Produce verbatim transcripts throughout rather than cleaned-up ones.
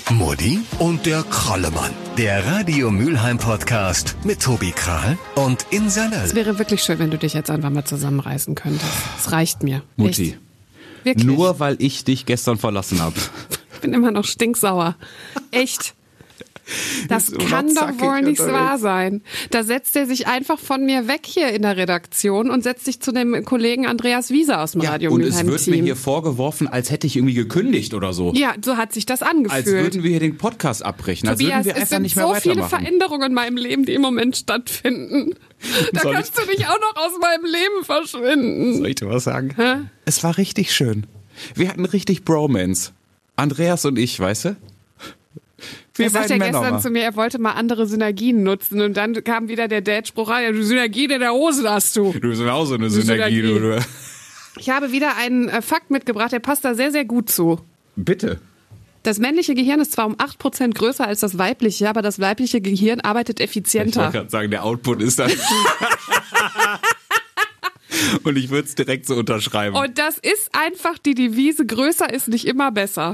Mutti und der Krallemann. Der Radio Mülheim Podcast mit Tobi Krahl und Insa Löll. Es wäre wirklich schön, wenn du dich jetzt einfach mal zusammenreißen könntest. Es reicht mir. Mutti, Echt. Wirklich. Nur weil ich dich gestern verlassen habe. Ich bin immer noch stinksauer. Echt. Das kann doch wohl nicht wahr sein. Da setzt er sich einfach von mir weg hier in der Redaktion und setzt sich zu dem Kollegen Andreas Wieser aus dem Ja, Radio und Mülheim Team. es wird mir hier vorgeworfen, als hätte ich irgendwie gekündigt oder so. Ja, so hat sich das angefühlt. Als würden wir hier den Podcast abbrechen. Als Tobias, würden wir es einfach sind nicht mehr so viele weitermachen. Veränderungen in meinem Leben, die im Moment stattfinden. Da Soll kannst ich- du nicht auch noch aus meinem Leben verschwinden. Soll ich dir was sagen? Hä? Es war richtig schön. Wir hatten richtig Bromance. Andreas und ich, weißt du? Wir Er sagte ja beiden Männer gestern mal. zu mir, er wollte mal andere Synergien nutzen und dann kam wieder der Dad-Spruch, ah, ja, du Synergien in der Hose hast du. Du bist auch so eine Synergie. Synergie, du. Ich habe wieder einen äh, Fakt mitgebracht, der passt da sehr, sehr gut zu. Bitte. Das männliche Gehirn ist zwar um acht Prozent größer als das weibliche, aber das weibliche Gehirn arbeitet Ich wollte effizienter. gerade sagen, der Output ist dann... Und ich würde es direkt so unterschreiben. Und das ist einfach die Devise, größer ist nicht immer besser.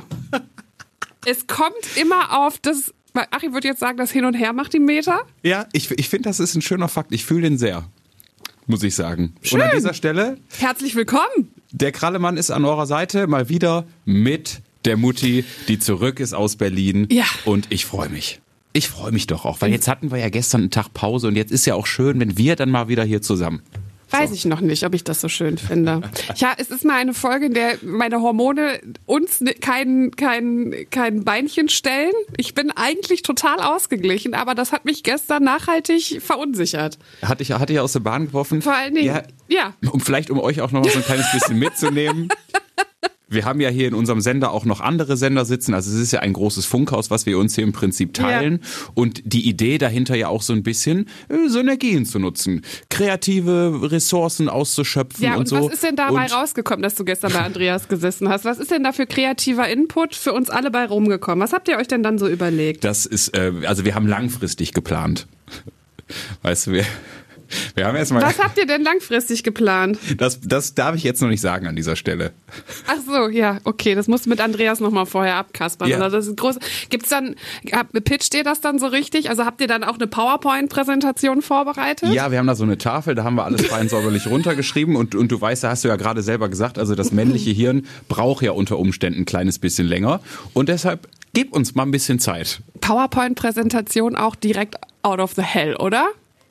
Es kommt immer auf das, Achim würde jetzt sagen, das Hin und Her macht die Meter. Ja, ich, ich finde, das ist ein schöner Fakt. Ich fühle den sehr, muss ich sagen. Schön. Und an dieser Stelle, Herzlich willkommen. der Krallemann ist an eurer Seite, mal wieder mit der Mutti, die zurück ist aus Berlin. Ja. Und ich freue mich. Ich freue mich doch auch, weil jetzt hatten wir ja gestern einen Tag Pause und jetzt ist ja auch schön, wenn wir dann mal wieder hier zusammen. Weiß ich noch nicht, ob ich das so schön finde. Ja, es ist mal eine Folge, in der meine Hormone uns ne- kein, kein, kein Beinchen stellen. Ich bin eigentlich total ausgeglichen, aber das hat mich gestern nachhaltig verunsichert. Hatte ich, hatte ich aus der Bahn geworfen. Vor allen Dingen, ja. Um vielleicht, um euch auch noch mal so ein kleines bisschen mitzunehmen. Wir haben ja hier in unserem Sender auch noch andere Sender sitzen. Also es ist ja ein großes Funkhaus, was wir uns hier im Prinzip teilen. Ja. Und die Idee dahinter ja auch so ein bisschen, äh, Synergien zu nutzen. Kreative Ressourcen auszuschöpfen Ja, und, und so. was ist denn dabei und rausgekommen, dass du gestern bei Andreas gesessen hast? Was ist denn da für kreativer Input für uns alle bei rumgekommen? Was habt ihr euch denn dann so überlegt? Das ist, äh, also wir haben langfristig geplant. Weißt du, wir... Wir haben erstmal. Was habt ihr denn langfristig geplant? Das, das darf ich jetzt noch nicht sagen an dieser Stelle. Ach so, ja, okay, das musst du mit Andreas nochmal vorher abkaspern. Ja. Also das ist groß. Gibt's dann, hab- pitcht ihr das dann so richtig? Also habt ihr dann auch eine PowerPoint-Präsentation vorbereitet? Ja, wir haben da so eine Tafel, da haben wir alles fein säuberlich runtergeschrieben und, und du weißt, da hast du ja gerade selber gesagt, also das männliche Hirn braucht ja unter Umständen ein kleines bisschen länger und deshalb gib uns mal ein bisschen Zeit. PowerPoint-Präsentation auch direkt out of the hell, oder?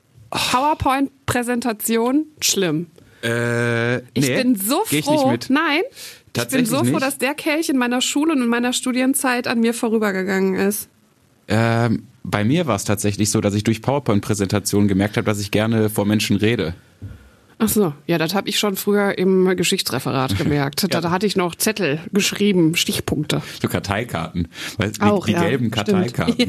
PowerPoint-Präsentation, schlimm. Äh, Ich nee, bin so geh ich froh. nicht mit. Nein, ich bin Tatsächlich so froh, nicht. dass der Kelch in meiner Schule und in meiner Studienzeit an mir vorübergegangen ist. Ähm, bei mir war es tatsächlich so, dass ich durch PowerPoint-Präsentationen gemerkt habe, dass ich gerne vor Menschen rede. Ach so, ja, das habe ich schon früher im Geschichtsreferat gemerkt. Da, da hatte ich noch Zettel geschrieben, Stichpunkte. So Karteikarten. Weißt, die, Auch, die ja, gelben stimmt. Karteikarten.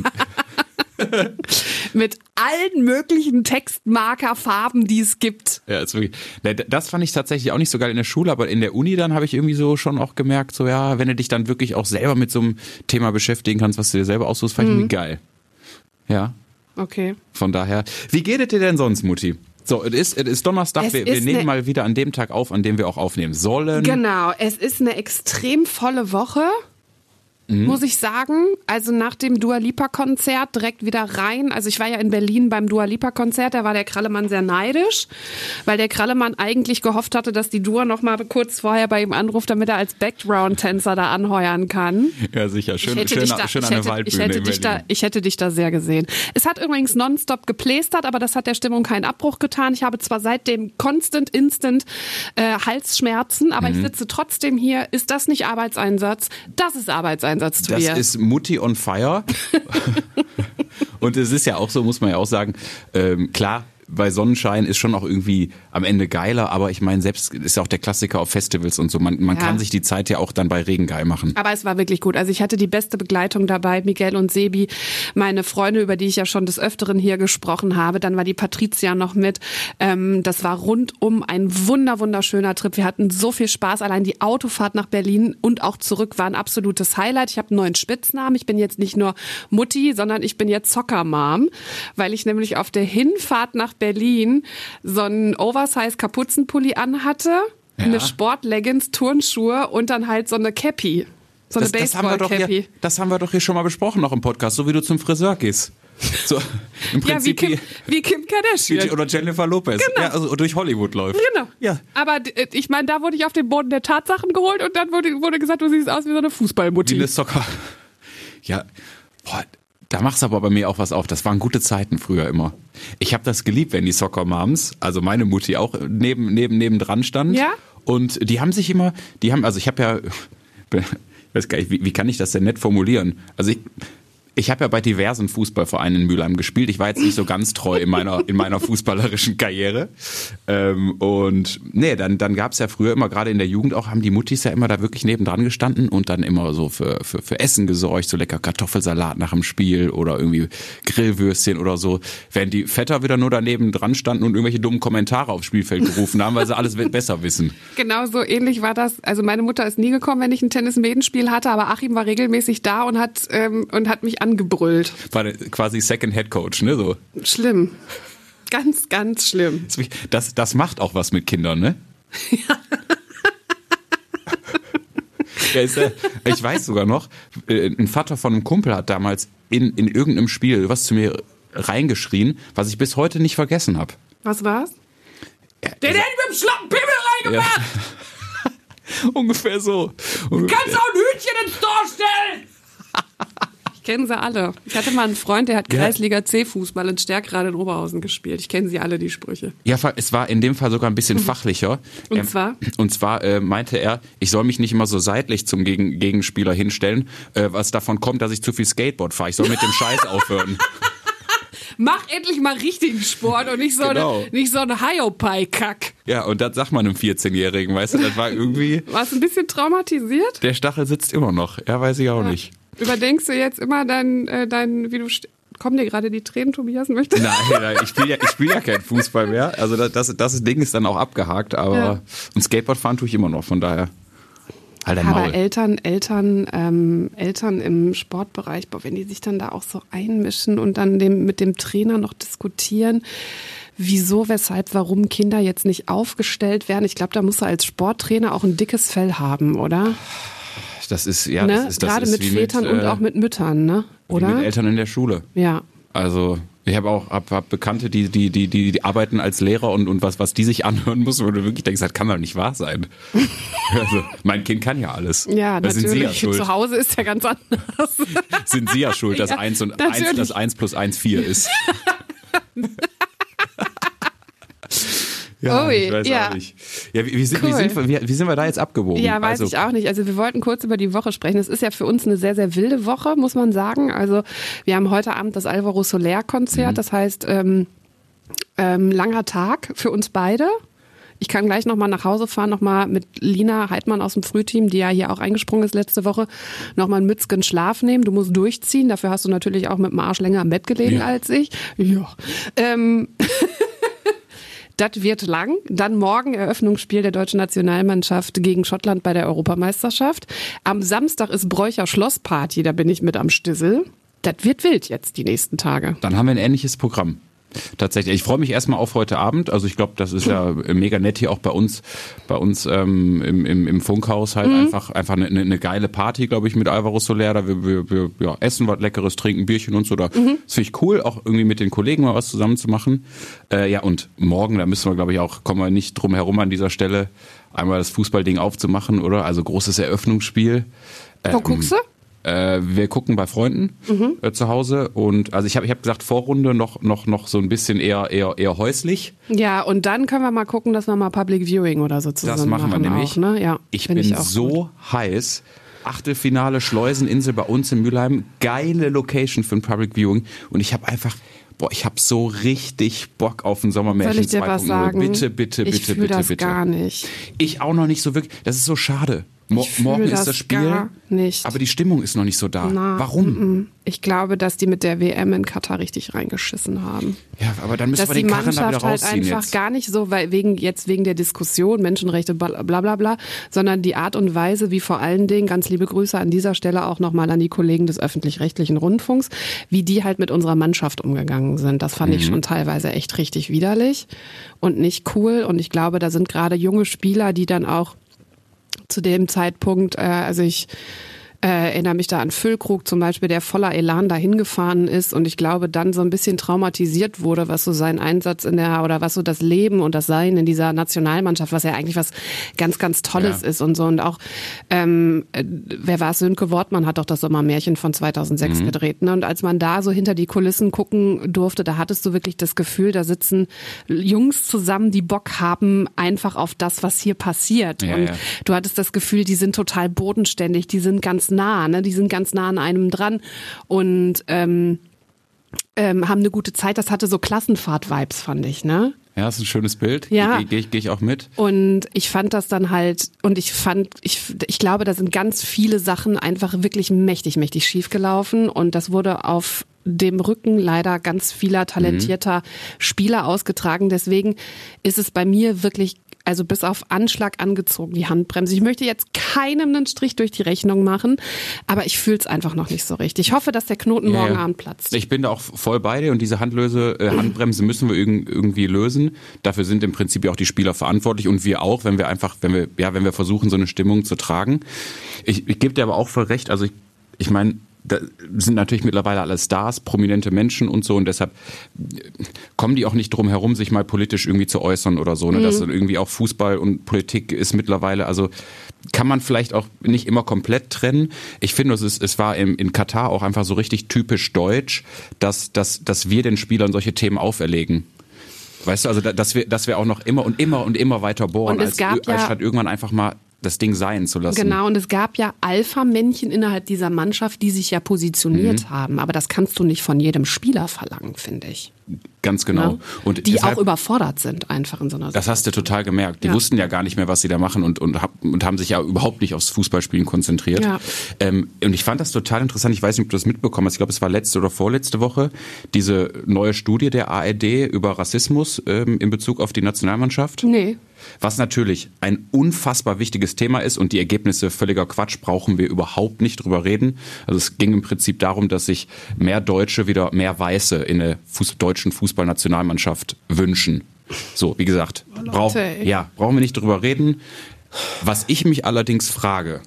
Mit allen möglichen Textmarkerfarben, die es gibt. Ja, ist wirklich, ne, das fand ich tatsächlich auch nicht so geil in der Schule, aber in der Uni dann habe ich irgendwie so schon auch gemerkt, so ja, wenn du dich dann wirklich auch selber mit so einem Thema beschäftigen kannst, was du dir selber aussuchst, fand ich irgendwie geil. Ja, Okay. von daher. Wie geht es dir denn sonst, Mutti? So, es ist, es ist Donnerstag, Es wir, wir ist nehmen ne- mal wieder an dem Tag auf, an dem wir auch aufnehmen sollen. Genau, es ist eine extrem volle Woche. Muss ich sagen, also nach dem Dua Lipa Konzert direkt wieder rein. Also ich war ja in Berlin beim Dua Lipa Konzert, da war der Krallemann sehr neidisch, weil der Krallemann eigentlich gehofft hatte, dass die Dua noch mal kurz vorher bei ihm anruft, damit er als Background-Tänzer da anheuern kann. Ja, sicher. Schön, Ich hätte, schön, dich da, schön ich, an der hätte, Waldbühne ich, hätte in dich da, Berlin. ich hätte dich da sehr gesehen. Es hat übrigens nonstop geplästert, aber das hat der Stimmung keinen Abbruch getan. Ich habe zwar seitdem constant, instant äh, Halsschmerzen, aber Mhm. ich sitze trotzdem hier. Ist das nicht Arbeitseinsatz? Das ist Arbeitseinsatz, Das Tobias. ist Mutti on fire. Und es ist ja auch so, muss man ja auch sagen, ähm, klar, bei Sonnenschein ist schon auch irgendwie am Ende geiler, aber ich meine, selbst ist ja auch der Klassiker auf Festivals und so. Man, man Ja. kann sich die Zeit ja auch dann bei Regen geil machen. Aber es war wirklich gut. Also ich hatte die beste Begleitung dabei, Miguel und Sebi, meine Freunde, über die ich ja schon des Öfteren hier gesprochen habe. Dann war die Patricia noch mit. Ähm, das war rundum ein wunder, wunderschöner Trip. Wir hatten so viel Spaß. Allein die Autofahrt nach Berlin und auch zurück war ein absolutes Highlight. Ich habe einen neuen Spitznamen. Ich bin jetzt nicht nur Mutti, sondern ich bin jetzt Soccer-Mom, weil ich nämlich auf der Hinfahrt nach Berlin so einen Oversize-Kapuzenpulli anhatte, Ja. eine Sport-Leggings, Turnschuhe und dann halt so eine Cappy. So eine das, das, haben wir doch hier, Baseball-Cappy. das haben wir doch hier schon mal besprochen noch im Podcast, so wie du zum Friseur gehst. So, im Ja, wie Prinzip Kim, wie Kim Kardashian. wie, oder Jennifer Lopez. Genau. Ja, also durch Hollywood läuft. Genau. Ja. Aber äh, ich meine, da wurde ich auf den Boden der Tatsachen geholt und dann wurde, wurde gesagt, du siehst aus wie so eine Wie Fußballmutti. eine Soccer. Ja, boah, da machst du aber bei mir auch was auf. Das waren gute Zeiten früher immer. Ich habe das geliebt, wenn die Soccer Moms, also meine Mutti auch neben neben neben dran stand. Ja? Und die haben sich immer, die haben, also ich habe ja, ich weiß gar nicht, wie, wie kann ich das denn nett formulieren? Also ich Ich habe ja bei diversen Fußballvereinen in Mülheim gespielt. Ich war jetzt nicht so ganz treu in meiner in meiner fußballerischen Karriere. Ähm, und nee, dann dann gab's ja früher immer, gerade in der Jugend auch, haben die Muttis ja immer da wirklich nebendran gestanden und dann immer so für für für Essen gesorgt, so lecker Kartoffelsalat nach dem Spiel oder irgendwie Grillwürstchen oder so. Während die Vetter wieder nur daneben dran standen und irgendwelche dummen Kommentare aufs Spielfeld gerufen haben, weil sie alles besser wissen. Genau so ähnlich war das. Also meine Mutter ist nie gekommen, wenn ich ein Tennis-Medenspiel hatte, aber Achim war regelmäßig da und hat ähm, und hat mich angebrüllt. War quasi Second Head Coach, ne? So. Schlimm. Ganz, ganz schlimm. Das, das macht auch was mit Kindern, ne? Ja. Ja, ist, äh, ich weiß sogar noch, äh, ein Vater von einem Kumpel hat damals in, in irgendeinem Spiel was zu mir reingeschrien, was ich bis heute nicht vergessen habe. Was war's? Ja, Der hat mit dem schlappen Pimmel reingemacht! Ja. Ungefähr so. Du kannst auch ein Hütchen ins Tor stellen! Ich kenne sie alle. Ich hatte mal einen Freund, der hat Ja. Kreisliga C-Fußball in Stärkrade in Oberhausen gespielt. Ich kenne sie alle, die Sprüche. Ja, es war in dem Fall sogar ein bisschen fachlicher. Und Ähm, zwar? Und zwar äh, meinte er, ich soll mich nicht immer so seitlich zum Gegen Gegenspieler hinstellen, äh, was davon kommt, dass ich zu viel Skateboard fahre. Ich soll mit dem Scheiß aufhören. Mach endlich mal richtigen Sport und nicht so Genau. eine, nicht so eine Hiopai-Kack. Ja, und das sagt man einem vierzehnjährigen, weißt du, das war irgendwie, Warst du ein bisschen traumatisiert? der Stachel sitzt immer noch. Ja, weiß ich auch Ja. nicht. Überdenkst du jetzt immer dein, äh, dein wie du, st- kommen dir gerade die Tränen, Tobias, möchtest? Nein, nein, ich spiele ja, ich spiel ja kein Fußball mehr. Also das, das, das Ding ist dann auch abgehakt, aber Ja. und Skateboard fahren tue ich immer noch, von daher. Halt dein Aber Maul. Eltern, Eltern, ähm, Eltern im Sportbereich, boah, wenn die sich dann da auch so einmischen und dann dem, mit dem Trainer noch diskutieren, wieso, weshalb, warum Kinder jetzt nicht aufgestellt werden. Ich glaube, da musst du als Sporttrainer auch ein dickes Fell haben, oder? Das ist, ja, Ne? das ist, das Gerade ist mit wie Vätern mit, und äh, auch mit Müttern, ne? Oder? Wie mit Eltern in der Schule. Ja. Also ich habe auch hab, hab Bekannte, die, die, die, die, die arbeiten als Lehrer und, und was, was die sich anhören müssen, wo du wirklich denkst, das kann doch nicht wahr sein. Also, mein Kind kann ja alles. Ja, da sind Sie ja natürlich. schuld. Zu Hause ist ja ganz anders. Sind Sie ja schuld, dass Ja, eins und natürlich. eins, dass eins plus eins vier ist. Ja, Ui, ich weiß ja. auch nicht. Ja, wie, wie, sind, Cool. wie, sind, wir- wie, wie sind wir da jetzt abgewogen? Ja, weiß also, ich auch nicht. Also wir wollten kurz über die Woche sprechen. Es ist ja für uns eine sehr, sehr wilde Woche, muss man sagen. Also wir haben heute Abend das Alvaro Soler-Konzert. Mhm. Das heißt, ähm, ähm, langer Tag für uns beide. Ich kann gleich nochmal nach Hause fahren, nochmal mit Lina Heidmann aus dem Frühteam, die ja hier auch eingesprungen ist letzte Woche, nochmal einen Mützgen Schlaf nehmen. Du musst durchziehen. Dafür hast du natürlich auch mit dem Arsch länger im Bett gelegen Ja. als ich. Ja. Ähm, Das wird lang. Dann morgen Eröffnungsspiel der deutschen Nationalmannschaft gegen Schottland bei der Europameisterschaft. Am Samstag ist Bräucher Schlossparty, da bin ich mit am Stissel. Das wird wild jetzt die nächsten Tage. Dann haben wir ein ähnliches Programm. Tatsächlich. Ich freue mich erstmal auf heute Abend. Also ich glaube, das ist ja mega nett hier auch bei uns, bei uns ähm, im, im, im Funkhaus halt Mhm. einfach einfach eine, eine geile Party, glaube ich, mit Alvaro Soler. Da wir, wir, wir ja, essen was Leckeres, trinken Bierchen und so. Da, Mhm. Das finde ich cool, auch irgendwie mit den Kollegen mal was zusammen zu machen. Äh, ja, und morgen, da müssen wir, glaube ich, auch, kommen wir nicht drum herum an dieser Stelle, einmal das Fußballding aufzumachen, oder? Also großes Eröffnungsspiel. Wo guckst du? Äh, wir gucken bei Freunden Mhm. äh, zu Hause und also ich habe ich hab gesagt Vorrunde noch noch noch so ein bisschen eher eher eher häuslich. Ja, und dann können wir mal gucken, dass wir mal Public Viewing oder so zusammen Das machen wir nämlich. Auch, ne? Ja, Ich find bin auch so gut. heiß. Achtelfinale Schleuseninsel bei uns in Mülheim, geile Location für ein Public Viewing und ich habe einfach boah, ich habe so richtig Bock auf ein Sommermärchen Soll ich dir was zwei Punkt null. sagen? Bitte, bitte, ich bitte, fühl bitte, das bitte. gar nicht. Ich auch noch nicht so wirklich. Das ist so schade. Mo Ich fühl morgen ist das das Spiel, gar nicht. aber die Stimmung ist noch nicht so da. Na, Warum? mm-mm. Ich glaube, dass die mit der W M in Katar richtig reingeschissen haben. Ja, aber dann müssen Dass wir die den Karren da wieder Mannschaft halt rausziehen einfach jetzt. gar nicht so, weil wegen jetzt wegen der Diskussion, Menschenrechte, bla bla bla, bla sondern die Art und Weise, wie vor allen Dingen, ganz liebe Grüße an dieser Stelle auch nochmal an die Kollegen des öffentlich-rechtlichen Rundfunks, wie die halt mit unserer Mannschaft umgegangen sind. Das fand Mhm. ich schon teilweise echt richtig widerlich und nicht cool. Und ich glaube, da sind gerade junge Spieler, die dann auch zu dem Zeitpunkt, äh, also ich äh, erinnere mich da an Füllkrug zum Beispiel, der voller Elan dahin gefahren ist und ich glaube dann so ein bisschen traumatisiert wurde, was so sein Einsatz in der, oder was so das Leben und das Sein in dieser Nationalmannschaft, was ja eigentlich was ganz, ganz Tolles ja. ist und so. Und auch, ähm, wer war es, Sönke Wortmann hat doch das Sommermärchen von zweitausendsechs mhm. gedreht. Ne? Und als man da so hinter die Kulissen gucken durfte, da hattest du wirklich das Gefühl, da sitzen Jungs zusammen, die Bock haben einfach auf das, was hier passiert. Ja, und ja. du hattest das Gefühl, die sind total bodenständig, die sind ganz nah, ne? Die sind ganz nah an einem dran und ähm, ähm, haben eine gute Zeit. Das hatte so Klassenfahrt-Vibes, fand ich, ne? Ja, das ist ein schönes Bild. Ja. Gehe geh, geh ich auch mit. Und ich fand das dann halt, und ich fand, ich, ich glaube, da sind ganz viele Sachen einfach wirklich mächtig, mächtig schief gelaufen. Und das wurde auf dem Rücken leider ganz vieler talentierter mhm. Spieler ausgetragen. Deswegen ist es bei mir wirklich, also bis auf Anschlag angezogen, die Handbremse. Ich möchte jetzt keinem einen Strich durch die Rechnung machen, aber ich fühle es einfach noch nicht so richtig. Ich hoffe, dass der Knoten ja, morgen ja. Abend platzt. Ich bin da auch voll bei dir und diese Handlöse, äh, Handbremse müssen wir irg- irgendwie lösen. Dafür sind im Prinzip ja auch die Spieler verantwortlich und wir auch, wenn wir einfach, wenn wir, ja, wenn wir versuchen, so eine Stimmung zu tragen. Ich, ich gebe dir aber auch voll recht, also ich, ich meine, da sind natürlich mittlerweile alle Stars, prominente Menschen und so und deshalb kommen die auch nicht drum herum, sich mal politisch irgendwie zu äußern oder so. Ne? Mhm. Dass dann irgendwie auch Fußball und Politik ist mittlerweile, also kann man vielleicht auch nicht immer komplett trennen. Ich finde, es ist, es war in, in Katar auch einfach so richtig typisch deutsch, dass, dass, dass wir den Spielern solche Themen auferlegen. Weißt du, also dass wir, dass wir auch noch immer und immer und immer weiter bohren, als, ja, als statt irgendwann einfach mal das Ding sein zu lassen. Genau, und es gab ja Alpha-Männchen innerhalb dieser Mannschaft, die sich ja positioniert mhm. haben. Aber das kannst du nicht von jedem Spieler verlangen, finde ich. Ganz genau. Ja? Und die deshalb, auch überfordert sind einfach in so einer Das hast du total gemerkt. Die ja. wussten ja gar nicht mehr, was sie da machen und, und, und haben sich ja überhaupt nicht aufs Fußballspielen konzentriert. Ja. Ähm, und ich fand das total interessant. Ich weiß nicht, ob du das mitbekommen hast. Ich glaube, es war letzte oder vorletzte Woche diese neue Studie der A R D über Rassismus ähm, in Bezug auf die Nationalmannschaft. Nee. Was natürlich ein unfassbar wichtiges Thema ist und die Ergebnisse völliger Quatsch, brauchen wir überhaupt nicht drüber reden. Also es ging im Prinzip darum, dass sich mehr Deutsche wieder mehr Weiße in der Fuß- deutschen Fußballnationalmannschaft wünschen. So, wie gesagt, brauch, ja, brauchen wir nicht drüber reden. Was ich mich allerdings frage,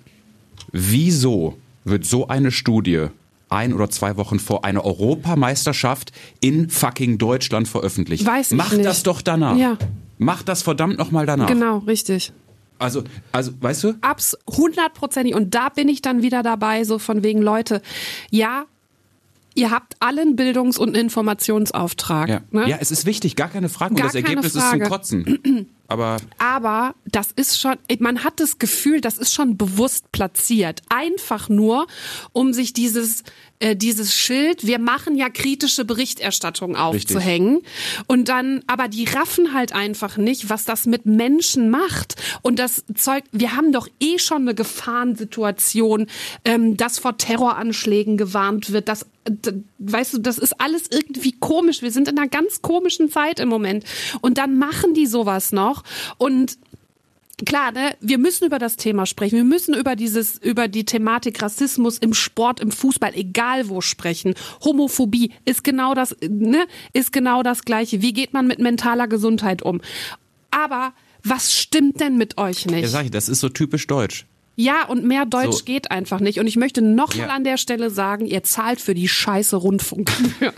wieso wird so eine Studie ein oder zwei Wochen vor einer Europameisterschaft in fucking Deutschland veröffentlicht? Weiß ich Mach nicht. das doch danach. Ja. Mach das verdammt nochmal danach. Genau, richtig. Also, also, weißt du? Abs hundertprozentig. Und da bin ich dann wieder dabei, so von wegen, Leute, ja, ihr habt allen Bildungs- und Informationsauftrag. Ja. Ne? ja, es ist wichtig, gar keine Frage. Gar und das Ergebnis Frage. ist zum Kotzen. Aber, Aber das ist schon, man hat das Gefühl, das ist schon bewusst platziert. Einfach nur, um sich dieses, äh, dieses Schild, wir machen ja kritische Berichterstattung aufzuhängen. Richtig. Und dann, aber die raffen halt einfach nicht, was das mit Menschen macht. Und das Zeug, wir haben doch eh schon eine Gefahrensituation, ähm, dass vor Terroranschlägen gewarnt wird, dass weißt du, das ist alles irgendwie komisch. Wir sind in einer ganz komischen Zeit im Moment. Und dann machen die sowas noch. Und klar, ne, wir müssen über das Thema sprechen. Wir müssen über dieses, über die Thematik Rassismus im Sport, im Fußball, egal wo sprechen. Homophobie ist genau das, ne, ist genau das Gleiche. Wie geht man mit mentaler Gesundheit um? Aber was stimmt denn mit euch nicht? Ja, sag ich, das ist so typisch deutsch. Ja, und mehr Deutsch so. geht einfach nicht. Und ich möchte noch ja. mal an der Stelle sagen, ihr zahlt für die scheiße Rundfunkgebühren.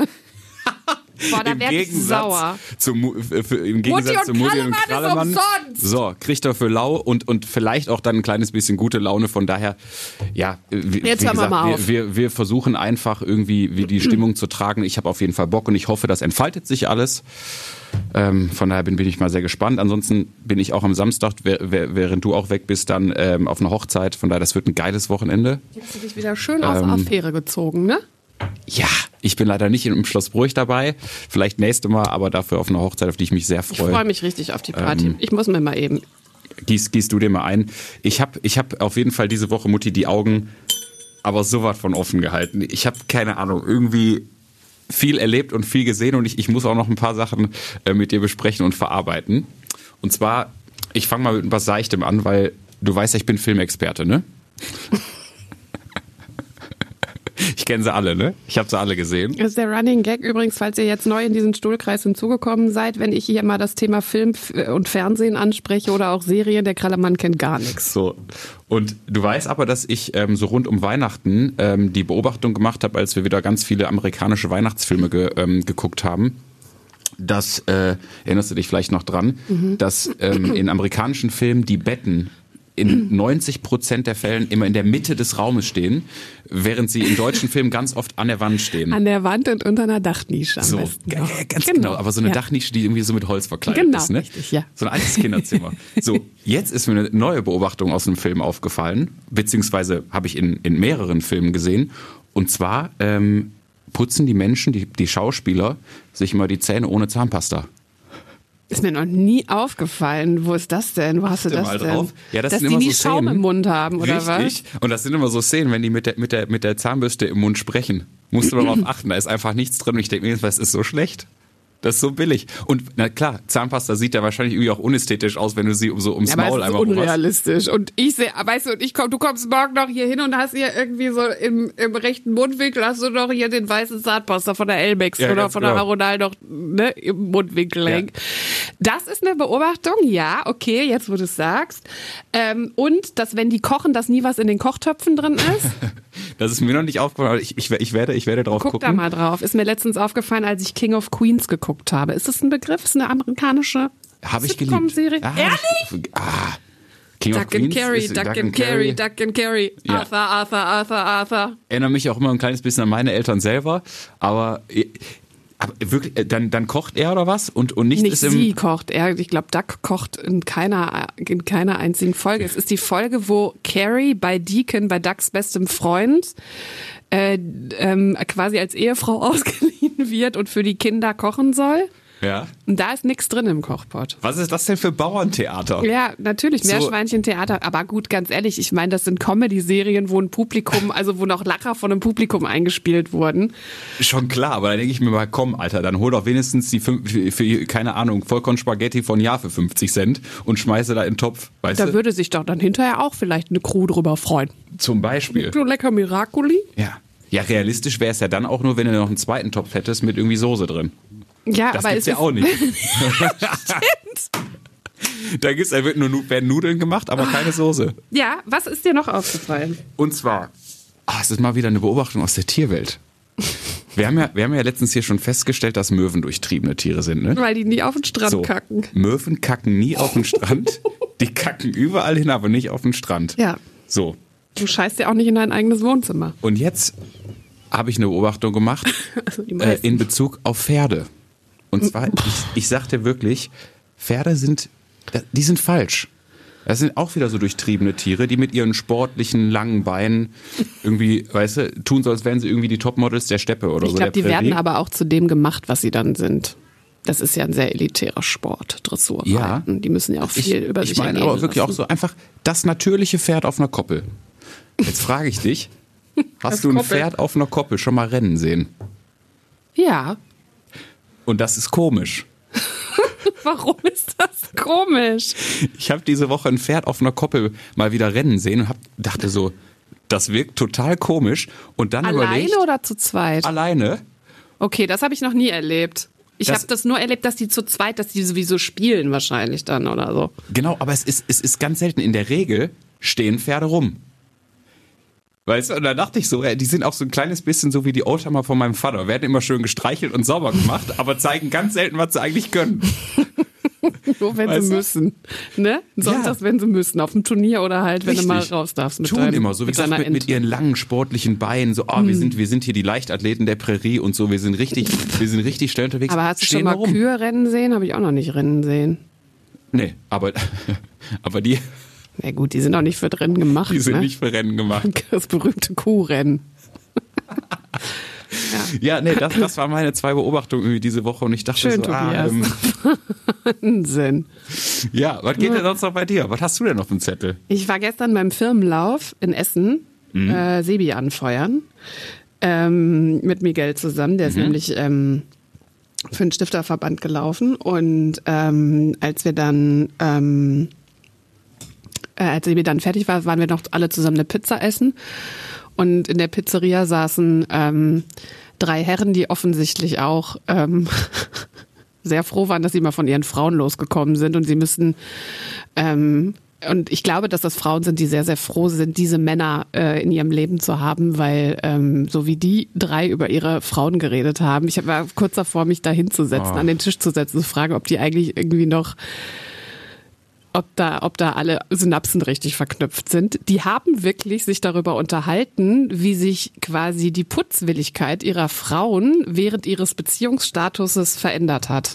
Boah, da werde ich sauer. Zu, für, Im Gegensatz zu Mutti und Krallemann. So, kriegt er für lau und, und vielleicht auch dann ein kleines bisschen gute Laune. Von daher, ja, wie, Jetzt wie hören gesagt, wir mal auf. Wir, wir, wir versuchen einfach irgendwie wie die Stimmung zu tragen. Ich habe auf jeden Fall Bock und ich hoffe, das entfaltet sich alles. Ähm, von daher bin, bin ich mal sehr gespannt. Ansonsten bin ich auch am Samstag, während du auch weg bist, dann ähm, auf einer Hochzeit. Von daher, das wird ein geiles Wochenende. Jetzt hast du dich wieder schön aus ähm, der Affäre gezogen, ne? Ja, ich bin leider nicht im Schloss Bruch dabei. Vielleicht nächste Mal, aber dafür auf einer Hochzeit, auf die ich mich sehr freue. Ich freue mich richtig auf die Party. Ähm, ich muss mir mal eben. Gieß, gieß du dir mal ein. Ich habe ich hab auf jeden Fall diese Woche, Mutti, die Augen aber so was von offen gehalten. Ich habe keine Ahnung, irgendwie viel erlebt und viel gesehen und ich, ich muss auch noch ein paar Sachen äh, mit dir besprechen und verarbeiten. Und zwar, ich fange mal mit was Seichtem an, weil du weißt ja, ich bin Filmexperte, ne? Ich, kenne sie alle, ne? Ich habe sie alle gesehen. Das ist der Running Gag übrigens, falls ihr jetzt neu in diesen Stuhlkreis hinzugekommen seid, wenn ich hier mal das Thema Film und Fernsehen anspreche oder auch Serien, der Krallemann kennt gar nichts. So. Und du weißt aber, dass ich ähm, so rund um Weihnachten ähm, die Beobachtung gemacht habe, als wir wieder ganz viele amerikanische Weihnachtsfilme ge, ähm, geguckt haben. Dass, äh, erinnerst du dich vielleicht noch dran, mhm. dass ähm, in amerikanischen Filmen die Betten in neunzig Prozent der Fällen immer in der Mitte des Raumes stehen, während sie in deutschen Filmen ganz oft an der Wand stehen. An der Wand und unter einer Dachnische am so, besten. Äh, ganz genau. genau, aber so eine ja. Dachnische, die irgendwie so mit Holz verkleidet genau, ist. Ne? Richtig, ja. So ein altes Kinderzimmer. So, jetzt ist mir eine neue Beobachtung aus einem Film aufgefallen, beziehungsweise habe ich in, in mehreren Filmen gesehen, und zwar ähm, putzen die Menschen, die, die Schauspieler, sich immer die Zähne ohne Zahnpasta. Ist mir noch nie aufgefallen. Wo ist das denn? Wo hast du das mal denn? Drauf. Ja, das Dass sind die immer nie so Schaum Szenen. im Mund haben, oder Richtig. was? Richtig. Und das sind immer so Szenen, wenn die mit der, mit der, mit der Zahnbürste im Mund sprechen. Musst du darauf achten, da ist einfach nichts drin. Und ich denke mir, was ist so schlecht? Das ist so billig. Und na klar, Zahnpasta sieht ja wahrscheinlich irgendwie auch unästhetisch aus, wenn du sie so ums ja, Maul aber einmal es ist unrealistisch. Und ich sehe, weißt du, und ich komm, du kommst morgen noch hier hin und hast hier irgendwie so im, im rechten Mundwinkel hast du noch hier den weißen Zahnpasta von der Elmex ja, oder von der genau. Aronal noch ne, im Mundwinkel Ja. hängt. Das ist eine Beobachtung, ja, okay, jetzt wo du es sagst. Ähm, und, dass wenn die kochen, dass nie was in den Kochtöpfen drin ist. Das ist mir noch nicht aufgefallen, aber ich, ich, ich, werde, ich werde drauf Guck gucken. da mal drauf. Ist mir letztens aufgefallen, als ich King of Queens geguckt habe. Ist das ein Begriff? Ist eine amerikanische Habe ich Sitcom-Serie? geliebt. Ah, Ehrlich? Ah, King of Duck and Queens Carry, ist- Duck and Carry, Duck and Carry. Ja. Arthur, Arthur, Arthur, Arthur. Erinnere mich auch immer ein kleines bisschen an meine Eltern selber, aber, aber wirklich, dann, dann kocht er oder was? Und, und nichts Nicht ist im... sie kocht. Er, ich glaube, Duck kocht in keiner, in keiner einzigen Folge. Es ist die Folge, wo Carrie bei Deacon, bei Ducks bestem Freund, äh, ähm, quasi als Ehefrau ausgeliehen wird und für die Kinder kochen soll. Ja. Und da ist nichts drin im Kochpot. Was ist das denn für Bauerntheater? Ja, natürlich, So. Meerschweinchentheater. Aber gut, ganz ehrlich, ich meine, das sind Comedy-Serien, wo ein Publikum, also wo noch Lacher von einem Publikum eingespielt wurden. Schon klar, aber da denke ich mir mal, komm, Alter, dann hol doch wenigstens die, fünf, für, für, keine Ahnung, Vollkornspaghetti von Jahr für fünfzig Cent und schmeiße da in den Topf, weißt Da du? würde sich doch dann hinterher auch vielleicht eine Crew drüber freuen. Zum Beispiel. So lecker Miracoli. Ja. Ja, realistisch wäre es ja dann auch nur, wenn du noch einen zweiten Topf hättest mit irgendwie Soße drin. Ja, Das aber gibt's es ja ist auch nicht. Stimmt. Da gibt's, da wird nur, werden Nudeln gemacht, aber keine Soße. Ja, was ist dir noch aufgefallen? Und zwar, ah, es ist mal wieder eine Beobachtung aus der Tierwelt. Wir haben ja, wir haben ja letztens hier schon festgestellt, dass Möwen durchtriebene Tiere sind, ne? Weil die nie auf den Strand So, kacken. Möwen kacken nie auf den Strand. Die kacken überall hin, aber nicht auf den Strand. Ja. So. Du scheißt ja auch nicht in dein eigenes Wohnzimmer. Und jetzt habe ich eine Beobachtung gemacht Also die äh, meisten. in Bezug auf Pferde. Und zwar, ich, ich sagte wirklich, Pferde sind, die sind falsch. Das sind auch wieder so durchtriebene Tiere, die mit ihren sportlichen, langen Beinen irgendwie, weißt du, tun so, als wären sie irgendwie die Topmodels der Steppe oder Ich so. glaube, der die werden Prärie. aber auch zu dem gemacht, was sie dann sind. Das ist ja ein sehr elitärer Sport, Dressur. Ja. Die müssen ja auch viel ich, über ich sich meine ergehen aber wirklich lassen. auch so einfach das natürliche Pferd auf einer Koppel. Jetzt frage ich dich, hast Auf du ein Koppel? Pferd auf einer Koppel schon mal rennen sehen? Ja. Und das ist komisch. Warum ist das komisch? Ich habe diese Woche ein Pferd auf einer Koppel mal wieder rennen sehen und hab, dachte so, das wirkt total komisch. Und dann Alleine überlegt, oder zu zweit? alleine. Okay, das habe ich noch nie erlebt. Ich Das- habe das nur erlebt, dass die zu zweit, dass die sowieso spielen wahrscheinlich dann oder so. Genau, aber es ist, es ist ganz selten. In der Regel stehen Pferde rum. Weißt du, und da dachte ich so, ey, die sind auch so ein kleines bisschen so wie die Oldtimer von meinem Vater. Werden immer schön gestreichelt und sauber gemacht, aber zeigen ganz selten, was sie eigentlich können. Nur wenn Weißt sie du? müssen. Ne? Sonst Ja. das, wenn sie müssen. Auf dem Turnier oder halt, wenn Richtig. du mal raus darfst. Mit Tun deinem, immer so, wie mit gesagt, deiner mit, mit Ente. ihren langen sportlichen Beinen, so, oh, wir sind, wir sind hier die Leichtathleten der Prärie und so, wir sind richtig, wir sind richtig schnell unterwegs. Aber hast du Stehen schon mal da rum. Kühe rennen sehen? Habe ich auch noch nicht rennen sehen. Nee, aber, aber die, Na gut, die sind auch nicht für Rennen gemacht. die sind ne? nicht für Rennen gemacht. Das berühmte Kuhrennen. Ja, nee, das, das waren meine zwei Beobachtungen irgendwie diese Woche und ich dachte Schön, so, ah, Tobias. ähm, Wahnsinn. ja, was geht denn sonst noch bei dir? Was hast du denn auf dem Zettel? Ich war gestern beim Firmenlauf in Essen, Mhm. äh, Sebi anfeuern, ähm, mit Miguel zusammen. Der ist Mhm. nämlich ähm, für den Stifterverband gelaufen. Und ähm, als wir dann, ähm, äh, als Sebi dann fertig war, waren wir noch alle zusammen eine Pizza essen. und in der Pizzeria saßen ähm, drei Herren, die offensichtlich auch ähm, sehr froh waren, dass sie mal von ihren Frauen losgekommen sind und sie müssten ähm, und ich glaube, dass das Frauen sind, die sehr, sehr froh sind, diese Männer äh, in ihrem Leben zu haben, weil ähm, so wie die drei über ihre Frauen geredet haben, ich war kurz davor, mich da hinzusetzen, oh. an den Tisch zu setzen, zu fragen, ob die eigentlich irgendwie noch, ob da, ob da alle Synapsen richtig verknüpft sind. Die haben wirklich sich darüber unterhalten, wie sich quasi die Putzwilligkeit ihrer Frauen während ihres Beziehungsstatuses verändert hat.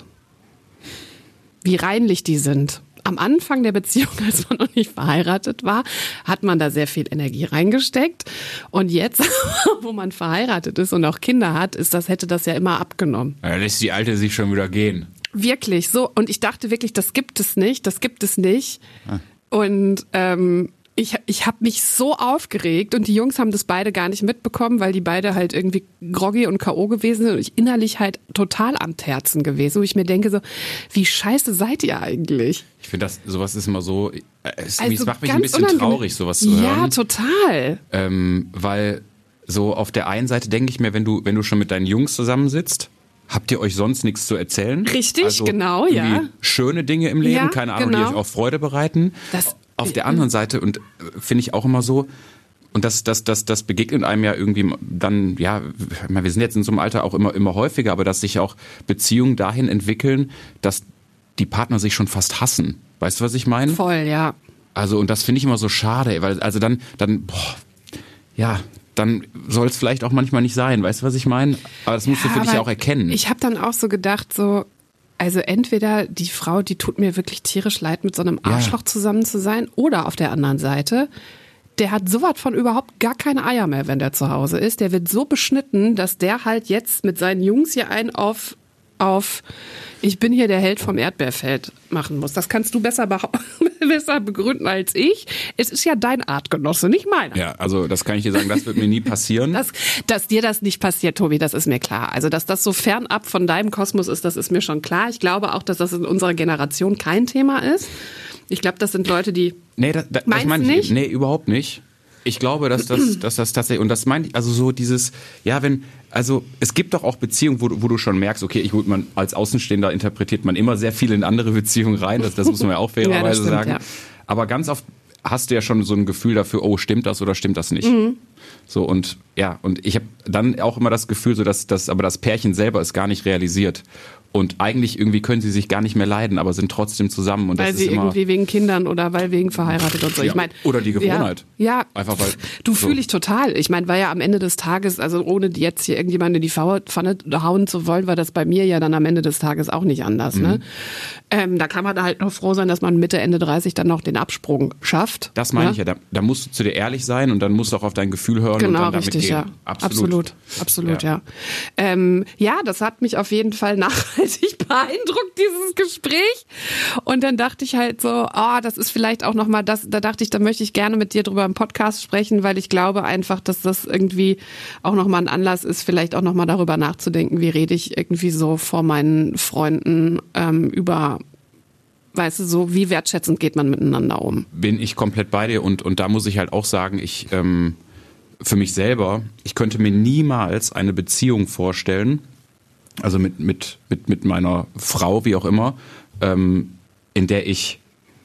Wie reinlich die sind. Am Anfang der Beziehung, als man noch nicht verheiratet war, hat man da sehr viel Energie reingesteckt. Und jetzt, wo man verheiratet ist und auch Kinder hat, ist das, hätte das ja immer abgenommen. Ja, lässt die Alte sich schon wieder gehen. Wirklich, so. Und ich dachte wirklich, das gibt es nicht, das gibt es nicht. Ah. Und ähm, ich, ich habe mich so aufgeregt und die Jungs haben das beide gar nicht mitbekommen, weil die beide halt irgendwie groggy und K O gewesen sind und ich innerlich halt total am Terzen gewesen, wo ich mir denke so, wie scheiße seid ihr eigentlich? Ich finde, das sowas ist immer so, es, also es macht mich ein bisschen unangenehm. Traurig, sowas zu hören. Ja, total. Ähm, weil so auf der einen Seite denke ich mir, wenn du, wenn du schon mit deinen Jungs zusammensitzt, habt ihr euch sonst nichts zu erzählen? Richtig, also genau, ja. Schöne Dinge im Leben, ja, keine Ahnung, genau. die euch auch Freude bereiten. Das Auf der anderen Seite, und finde ich auch immer so, und das, das, das, das begegnet einem ja irgendwie dann, ja, wir sind jetzt in so einem Alter auch immer, immer häufiger, aber dass sich auch Beziehungen dahin entwickeln, dass die Partner sich schon fast hassen. Weißt du, was ich meine? Voll, ja. Also, und das finde ich immer so schade, weil, also dann, dann, boah, ja, dann soll es vielleicht auch manchmal nicht sein. Weißt du, was ich meine? Aber das musst ja, du für dich ja auch erkennen. Ich habe dann auch so gedacht, so, also entweder die Frau, die tut mir wirklich tierisch leid, mit so einem Arschloch ja. zusammen zu sein, oder auf der anderen Seite, der hat sowas von überhaupt gar keine Eier mehr, wenn der zu Hause ist. Der wird so beschnitten, dass der halt jetzt mit seinen Jungs hier einen auf, auf ich bin hier der Held vom Erdbeerfeld machen muss. Das kannst du besser, besser begründen als ich. Es ist ja dein Artgenosse, nicht meiner. Ja, also das kann ich dir sagen, das wird mir nie passieren. Das, dass dir das nicht passiert, Tobi, das ist mir klar. Also, dass das so fernab von deinem Kosmos ist, das ist mir schon klar. Ich glaube auch, dass das in unserer Generation kein Thema ist. Ich glaube, das sind Leute, die... Nee, das, das meine ich nicht. Nee, überhaupt nicht. Ich glaube, dass das, dass das tatsächlich, und das meine ich, also so dieses, ja, wenn, also es gibt doch auch Beziehungen, wo, wo du schon merkst, okay, ich gut, man als Außenstehender interpretiert man immer sehr viel in andere Beziehungen rein, das, das muss man ja auch fairerweise ja, sagen. Ja. Aber ganz oft hast du ja schon so ein Gefühl dafür, oh, stimmt das oder stimmt das nicht? Mhm. So, und ja, und ich habe dann auch immer das Gefühl, so dass das, aber das Pärchen selber ist gar nicht realisiert. Und eigentlich irgendwie können sie sich gar nicht mehr leiden, aber sind trotzdem zusammen. Und weil das sie ist immer irgendwie wegen Kindern oder weil wegen verheiratet und so. Ja, ich mein, oder die Gewohnheit. Ja, ja. Einfach weil, du so. Fühle ich total. Ich meine, weil ja am Ende des Tages, also ohne jetzt hier irgendjemanden in die Pfanne hauen zu wollen, war das bei mir ja dann am Ende des Tages auch nicht anders. Mhm. Ne? Ähm, da kann man halt noch froh sein, dass man Mitte, Ende dreißig dann noch den Absprung schafft. Das meine ja? ich ja. Da, da musst du zu dir ehrlich sein und dann musst du auch auf dein Gefühl hören genau, und dann damit richtig, gehen. Ja. Absolut. Absolut, absolut, ja. Ja. Ähm, ja, das hat mich auf jeden Fall nachhaltig beeindruckt, dieses Gespräch. Und dann dachte ich halt so, oh, das ist vielleicht auch nochmal das, da dachte ich, da möchte ich gerne mit dir drüber im Podcast sprechen, weil ich glaube einfach, dass das irgendwie auch nochmal ein Anlass ist, vielleicht auch nochmal darüber nachzudenken, wie rede ich irgendwie so vor meinen Freunden ähm, über, weißt du, so wie wertschätzend geht man miteinander um. Bin ich komplett bei dir und, und da muss ich halt auch sagen, ich, ähm, für mich selber, ich könnte mir niemals eine Beziehung vorstellen, also mit, mit, mit, mit meiner Frau, wie auch immer, ähm, in der ich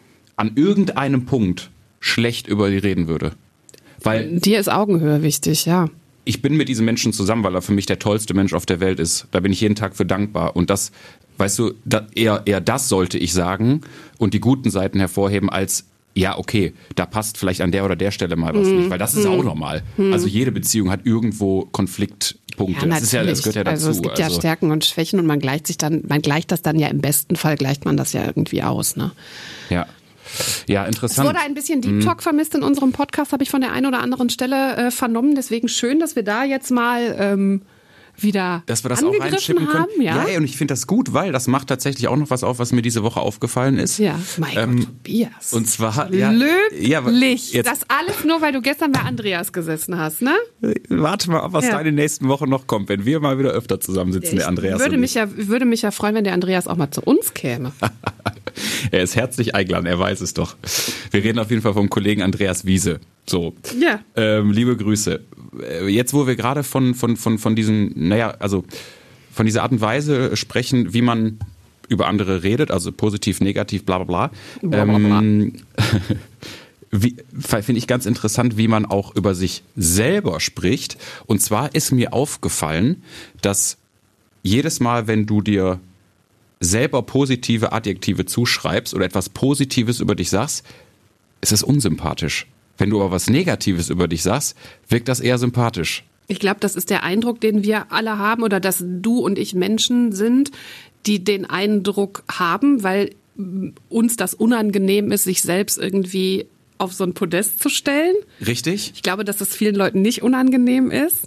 an irgendeinem Punkt schlecht über die reden würde. Weil dir ist Augenhöhe wichtig, ja. Ich bin mit diesem Menschen zusammen, weil er für mich der tollste Mensch auf der Welt ist. Da bin ich jeden Tag für dankbar. Und das, weißt du, da, eher, eher das sollte ich sagen und die guten Seiten hervorheben als ja, okay, da passt vielleicht an der oder der Stelle mal was mm. nicht, weil das ist mm. auch normal. Mm. Also jede Beziehung hat irgendwo Konfliktpunkte. Ja, das ist ja, das gehört ja dazu. Also es gibt also ja Stärken und Schwächen und man gleicht sich dann, man gleicht das dann ja im besten Fall, gleicht man das ja irgendwie aus, ne? Ja. Ja, interessant. Es wurde ein bisschen Deep Talk vermisst in unserem Podcast, habe ich von der einen oder anderen Stelle äh, vernommen. Deswegen schön, dass wir da jetzt mal ähm, wieder dass wir das auch reinschippen können. Haben, ja? ja, und ich finde das gut, weil das macht tatsächlich auch noch was auf, was mir diese Woche aufgefallen ist. Ja, mein ähm, Gott, Tobias. Und zwar, ja, löblich. Ja, das alles nur, weil du gestern bei Andreas gesessen hast, ne? Warte mal, was ja. da in den nächsten Wochen noch kommt, wenn wir mal wieder öfter zusammensitzen, ich der Andreas würde und mich ich. ja, würde mich ja freuen, wenn der Andreas auch mal zu uns käme. Er ist herzlich eingeladen, er weiß es doch. Wir reden auf jeden Fall vom Kollegen Andreas Wiese. So. Ja. Ähm, liebe Grüße. Jetzt, wo wir gerade von, von, von, von diesen, naja, also von dieser Art und Weise sprechen, wie man über andere redet, also positiv, negativ, bla bla bla. bla, bla, bla. Ähm, finde ich ganz interessant, wie man auch über sich selber spricht. Und zwar ist mir aufgefallen, dass jedes Mal, wenn du dir selber positive Adjektive zuschreibst oder etwas Positives über dich sagst, ist es unsympathisch. Wenn du aber was Negatives über dich sagst, wirkt das eher sympathisch. Ich glaube, das ist der Eindruck, den wir alle haben, oder dass du und ich Menschen sind, die den Eindruck haben, weil uns das unangenehm ist, sich selbst irgendwie auf so ein Podest zu stellen. Richtig. Ich glaube, dass das vielen Leuten nicht unangenehm ist.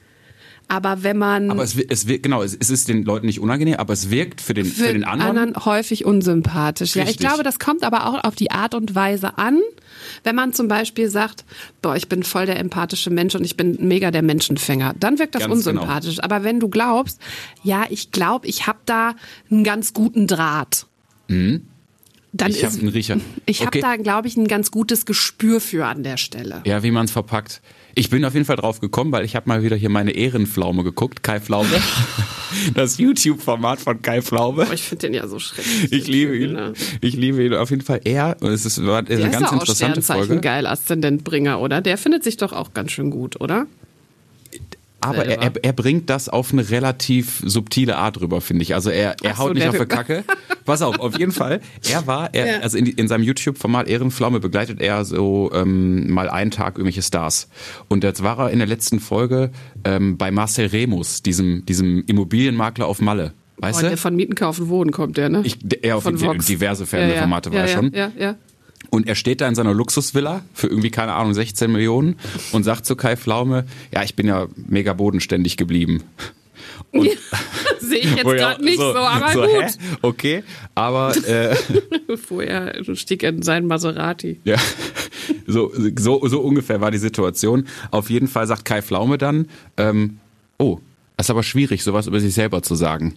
Aber wenn man... Aber es, es wirkt, genau, es ist den Leuten nicht unangenehm, aber es wirkt für den, für, für den anderen... anderen häufig unsympathisch. Richtig. Ja, ich glaube, das kommt aber auch auf die Art und Weise an. Wenn man zum Beispiel sagt, boah, ich bin voll der empathische Mensch und ich bin mega der Menschenfänger, dann wirkt das ganz unsympathisch. Genau. Aber wenn du glaubst, ja, ich glaube, ich habe da einen ganz guten Draht, mhm. dann ich ist... Hab einen Riecher. Ich okay. habe da, glaube ich, ein ganz gutes Gespür für an der Stelle. Ja, wie man es verpackt. Ich bin auf jeden Fall drauf gekommen, weil ich habe mal wieder hier meine Ehrenpflaume geguckt, Kai Pflaume. Das YouTube-Format von Kai Pflaume. Oh, ich finde den ja so schrecklich. Ich liebe ihn. Ne? Ich liebe ihn auf jeden Fall. Er, und es ist, war, ist eine ganz interessante Folge. Der ist auch geil Aszendentbringer, oder? Der findet sich doch auch ganz schön gut, oder? Aber er, er, er bringt das auf eine relativ subtile Art rüber, finde ich. Also er, er Ach haut so, nicht der auf die Kacke. Pass auf, auf jeden Fall. Er war, er, Ja. also in, in seinem YouTube-Format Ehrenpflaume begleitet er so ähm, mal einen Tag irgendwelche Stars. Und jetzt war er in der letzten Folge ähm, bei Marcel Remus, diesem, diesem Immobilienmakler auf Malle. Weißt Oh, du? der von Mieten, Kaufen, Wohnen kommt der, ne? Ich, er auf Von die, Vox. diverse Fernsehformate ja, war ja, er schon. Ja, ja. Und er steht da in seiner Luxusvilla für irgendwie, keine Ahnung, sechzehn Millionen und sagt zu Kai Pflaume, ja, ich bin ja mega bodenständig geblieben. Und Ja, sehe ich jetzt oh ja, gerade nicht so, aber so, gut. Hä? Okay, aber äh, Vorher stieg er in seinen Maserati. ja, so, so, so ungefähr war die Situation. Auf jeden Fall sagt Kai Pflaume dann, ähm, oh, das ist aber schwierig, sowas über sich selber zu sagen.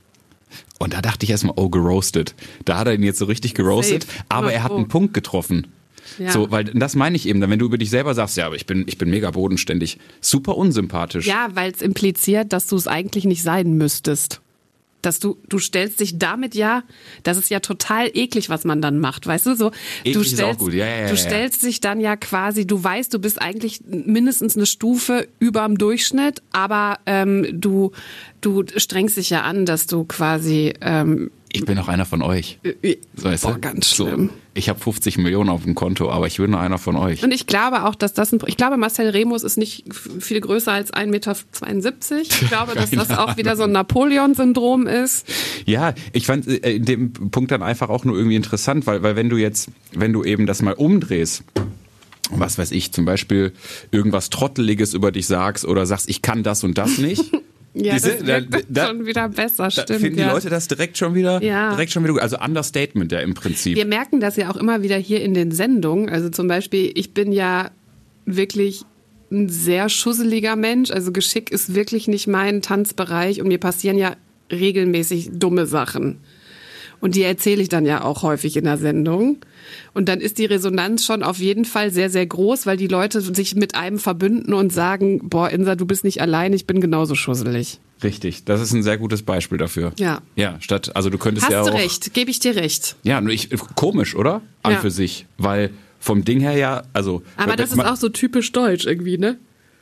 Und da dachte ich erstmal, oh, geroastet. Da hat er ihn jetzt so richtig geroastet, Safe. aber er hat einen Punkt getroffen. Ja. So, weil das meine ich eben, wenn du über dich selber sagst, ja, aber ich bin, ich bin mega bodenständig, super unsympathisch. Ja, weil es impliziert, dass du es eigentlich nicht sein müsstest. Dass du, du stellst dich damit ja, das ist ja total eklig, was man dann macht, weißt du, so. Eklig du ist stellst, auch gut. Ja, ja, ja, du stellst dich dann ja quasi, du weißt, du bist eigentlich mindestens eine Stufe überm Durchschnitt, aber ähm, du, du strengst dich ja an, dass du quasi, ähm, Ich bin noch einer von euch. äh, So, weißt boah, du? ganz So, schlimm. ich habe fünfzig Millionen auf dem Konto, aber ich bin nur einer von euch. Und ich glaube auch, dass das ein, ich glaube, Marcel Remus ist nicht viel größer als ein Meter zweiundsiebzig. Ich glaube, dass das auch wieder so ein Napoleon-Syndrom ist. Ja, ich fand äh, in dem Punkt dann einfach auch nur irgendwie interessant, weil, weil wenn du jetzt, wenn du eben das mal umdrehst, was weiß ich, zum Beispiel irgendwas Trotteliges über dich sagst oder sagst, ich kann das und das nicht. Ja, Diese, das wirkt da, da, schon wieder besser, da stimmt. finden ja. die Leute das direkt schon wieder, Ja. direkt schon wieder gut. Also Understatement ja im Prinzip. Wir merken das ja auch immer wieder hier in den Sendungen. Also zum Beispiel, ich bin ja wirklich ein sehr schusseliger Mensch. Also Geschick ist wirklich nicht mein Tanzbereich und mir passieren ja regelmäßig dumme Sachen. Und die erzähle ich dann ja auch häufig in der Sendung. Und dann ist die Resonanz schon auf jeden Fall sehr, sehr groß, weil die Leute sich mit einem verbünden und sagen, boah, Insa, du bist nicht allein, ich bin genauso schusselig. Richtig, das ist ein sehr gutes Beispiel dafür. Ja. Ja, statt, also du könntest Hast ja auch. du recht, gebe ich dir recht. Ja, nur ich, komisch, oder? An Ja. für sich. Weil vom Ding her ja, also. Aber das ist auch so typisch deutsch irgendwie, ne?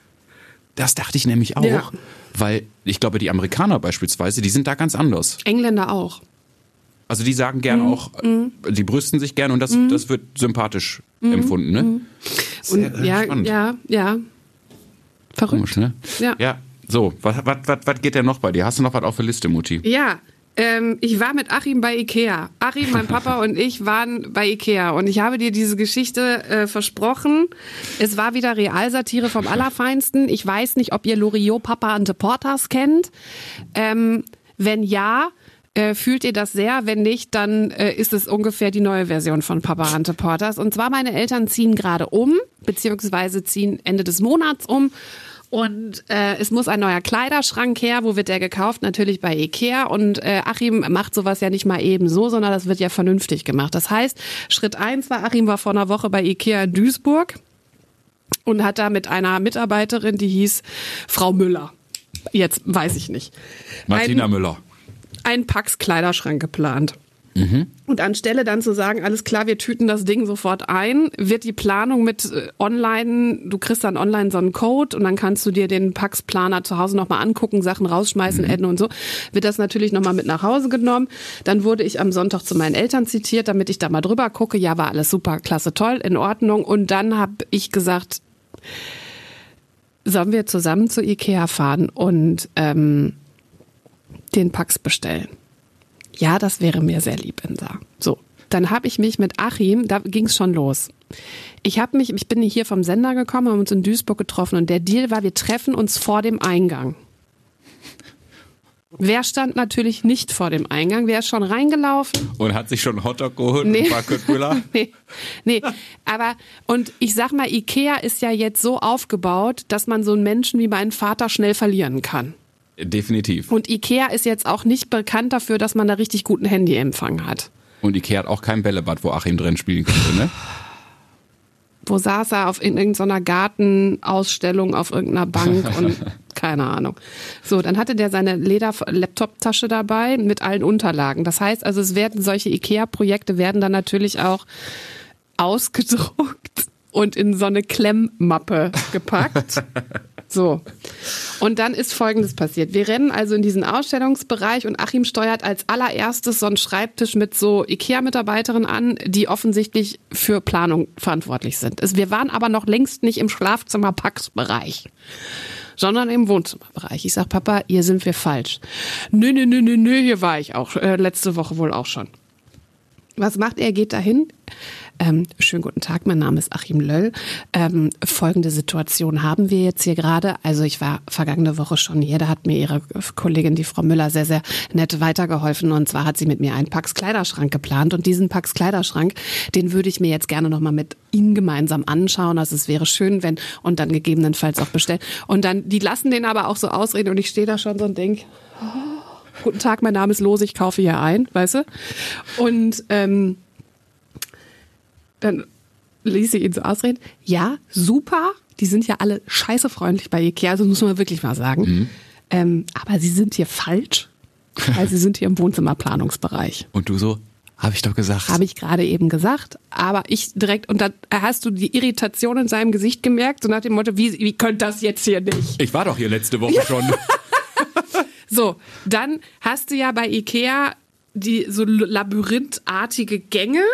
Das dachte ich nämlich auch, Ja. weil ich glaube, die Amerikaner beispielsweise, die sind da ganz anders. Engländer auch. Also die sagen gerne auch, die brüsten sich gerne und das, das wird sympathisch empfunden, ne? Und Sehr ja, spannend. ja, ja. Verrückt. Komisch, ne? Ja. Ja, so, was, was, was, was geht denn noch bei dir? Hast du noch was auf der Liste, Mutti? Ja, ähm, ich war mit Achim bei Ikea. Achim, mein Papa und ich waren bei Ikea und ich habe dir diese Geschichte äh, versprochen. Es war wieder Realsatire vom Allerfeinsten. Ich weiß nicht, ob ihr Loriot, Papa and the Porters kennt. Ähm, wenn ja, äh, fühlt ihr das sehr. Wenn nicht, dann äh, ist es ungefähr die neue Version von Papa and the Porters. Und zwar meine Eltern ziehen gerade um, beziehungsweise ziehen Ende des Monats um. Und äh, es muss ein neuer Kleiderschrank her. Wo wird der gekauft? Natürlich bei Ikea. Und äh, Achim macht sowas ja nicht mal eben so, sondern das wird ja vernünftig gemacht. Das heißt, Schritt eins war, Achim war vor einer Woche bei Ikea in Duisburg und hat da mit einer Mitarbeiterin, die hieß Frau Müller. Jetzt weiß ich nicht. Martina ein, Müller. Einen Pax Kleiderschrank geplant. Mhm. Und anstelle dann zu sagen, alles klar, wir tüten das Ding sofort ein, wird die Planung mit äh, online, du kriegst dann online so einen Code und dann kannst du dir den Pax-Planer zu Hause nochmal angucken, Sachen rausschmeißen, mhm. adden und so, wird das natürlich nochmal mit nach Hause genommen. Dann wurde ich am Sonntag zu meinen Eltern zitiert, damit ich da mal drüber gucke. Ja, war alles super, klasse, toll, in Ordnung. Und dann habe ich gesagt, sollen wir zusammen zu Ikea fahren und ähm, den Pax bestellen? Ja, das wäre mir sehr lieb, Insa. So, dann habe ich mich mit Achim, da ging es schon los. Ich habe mich, ich bin hier vom Sender gekommen, haben uns in Duisburg getroffen und der Deal war, wir treffen uns vor dem Eingang. Wer stand natürlich nicht vor dem Eingang? Wer ist schon reingelaufen? Und hat sich schon Hotdog geholt nee. und ein paar Köttbullar? nee, nee, aber und ich sag mal, Ikea ist ja jetzt so aufgebaut, dass man so einen Menschen wie meinen Vater schnell verlieren kann. Definitiv. Und Ikea ist jetzt auch nicht bekannt dafür, dass man da richtig guten Handyempfang hat. Und Ikea hat auch kein Bällebad, wo Achim drin spielen könnte, ne? Wo saß er auf in irgendeiner Gartenausstellung auf irgendeiner Bank und keine Ahnung. So, dann hatte der seine Leder-Laptop-Tasche dabei mit allen Unterlagen. Das heißt also, es werden solche Ikea-Projekte werden dann natürlich auch ausgedruckt und in so eine Klemmmappe gepackt. So. Und dann ist Folgendes passiert. Wir rennen also in diesen Ausstellungsbereich und Achim steuert als allererstes so einen Schreibtisch mit so Ikea-Mitarbeiterinnen an, die offensichtlich für Planung verantwortlich sind. Wir waren aber noch längst nicht im Schlafzimmer-Pax-Bereich, sondern im Wohnzimmerbereich. Ich sag, Papa, hier sind wir falsch. Nö, nö, nö, nö, nö, hier war ich auch, äh, letzte Woche wohl auch schon. Was macht er? Geht dahin. Ähm, schönen guten Tag, mein Name ist Achim Löll. Ähm, folgende Situation haben wir jetzt hier gerade. Also ich war vergangene Woche schon hier, da hat mir Ihre Kollegin, die Frau Müller, sehr, sehr nett weitergeholfen. Und zwar hat sie mit mir einen Pax Kleiderschrank geplant. Und diesen Pax Kleiderschrank, den würde ich mir jetzt gerne nochmal mit Ihnen gemeinsam anschauen. Also es wäre schön, wenn, und dann gegebenenfalls auch bestellen. Und dann, die lassen den aber auch so ausreden und ich stehe da schon so und denke, oh, guten Tag, mein Name ist Lose, ich kaufe hier ein, weißt du? Und ähm, dann ließ sie ihn so ausreden. Ja, super. Die sind ja alle scheiße freundlich bei Ikea, also muss man wirklich mal sagen. Mhm. Ähm, aber sie sind hier falsch, weil sie sind hier im Wohnzimmerplanungsbereich. Und du so, habe ich doch gesagt. Habe ich gerade eben gesagt. Aber ich direkt, und dann hast du die Irritation in seinem Gesicht gemerkt, so nach dem Motto, wie, wie könnte das jetzt hier nicht? Ich war doch hier letzte Woche schon. So, dann hast du ja bei Ikea die so labyrinthartige Gänge.